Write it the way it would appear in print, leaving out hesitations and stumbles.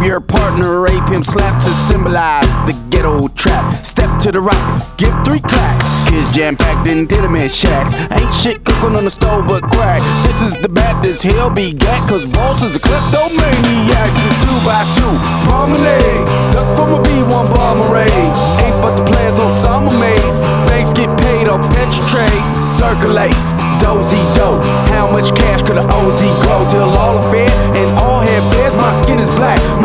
your partner, rape him, slap to symbolize the ghetto trap. Step to the right, give 3 claps. Kids jam-packed in tenement shacks. Ain't shit cooking on the stove but crack. This is the Baptist Hill begat, cause Boss is a kleptomaniac. 2x2, promenade, duck from a B1 bomber raid. Ain't but the plans Osama made. Banks get paid off petro trade. Circulate, dozy-do. How much cash could a OZ grow till all are fair and all have bears? My skin is black.